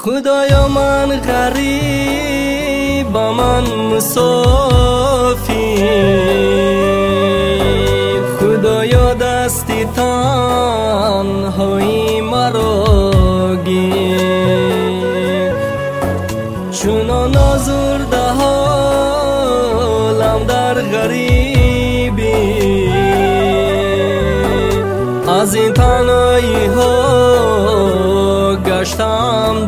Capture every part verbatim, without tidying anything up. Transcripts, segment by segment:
خدایا من غریب من مسافر، خدایا دستی تنهایی مرا گیر. چونان آزرده حالم در غریبی، از این تنهایی ها گشتم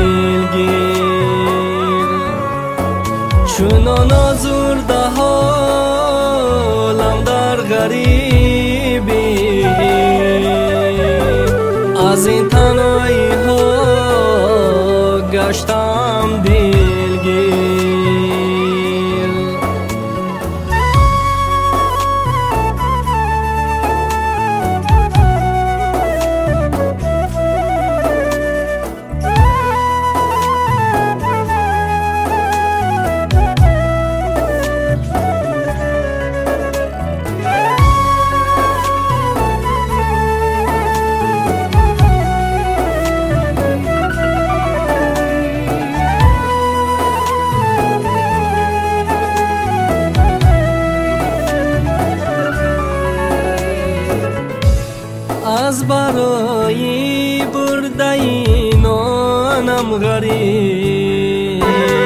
دلگیر. چونان آزرده حالم در غریبی، از این تنهایی ها گشتم دلگیر. از برای برده نانم غریب،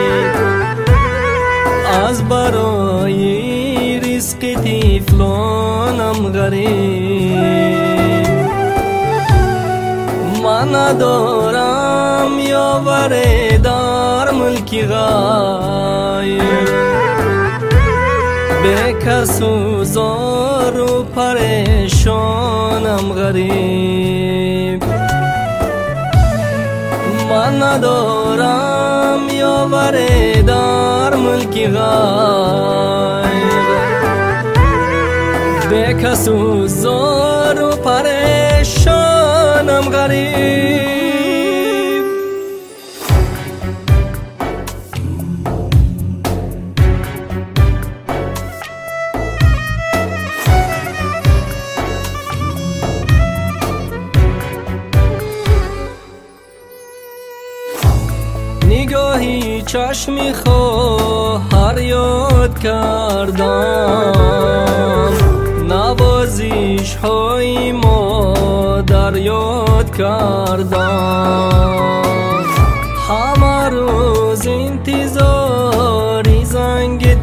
از برای رزق طفلانم غریب. من ندارم یاوری در ملک غیر، به کس و زار و پریشانم غریب. من ندارم یاوری در ملک غیر، به کس و زار و پریشانم غریب. نگاهی چشمی خواهر یاد کردم، نوازش های مادر یاد کردم. همه روز انتظاری زنگ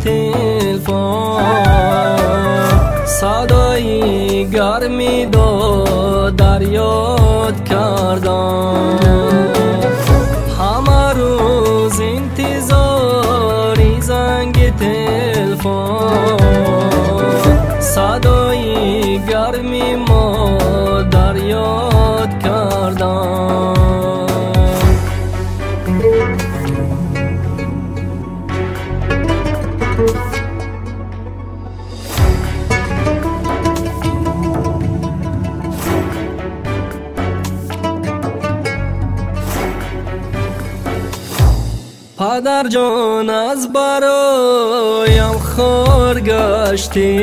تلفن، صدای گرمی دادر یاد کردم. همه روز انتظاری زنگ تلفن، صدای گرمی مادر یاد کردم. پدر جان از برایم خار گشتی،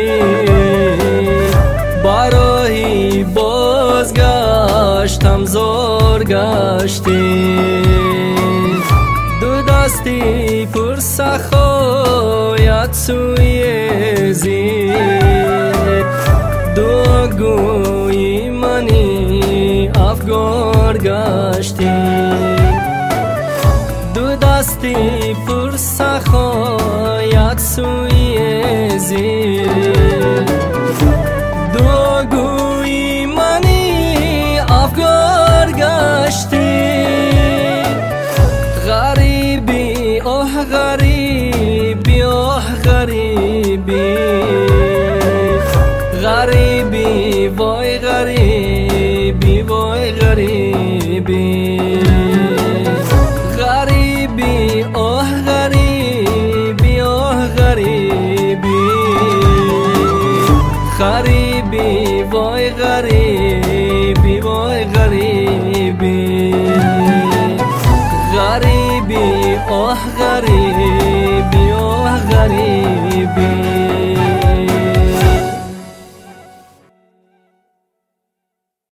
برای بازگشتم زار گشتی. دو دستی پر سخایت سوی زید، دو گوی منی افگار گشتی. دو دستی پر سخایت سوی زیر، دو گوی منی افگار گشتی. غریبی آه غریبی آه غریبی، غریبی وای غریبی وای غریبی. غریبی آه غریبی آه غریبی، غریبی وای غریبی وای غریبی. غریبی آه غریبی آه غریبی.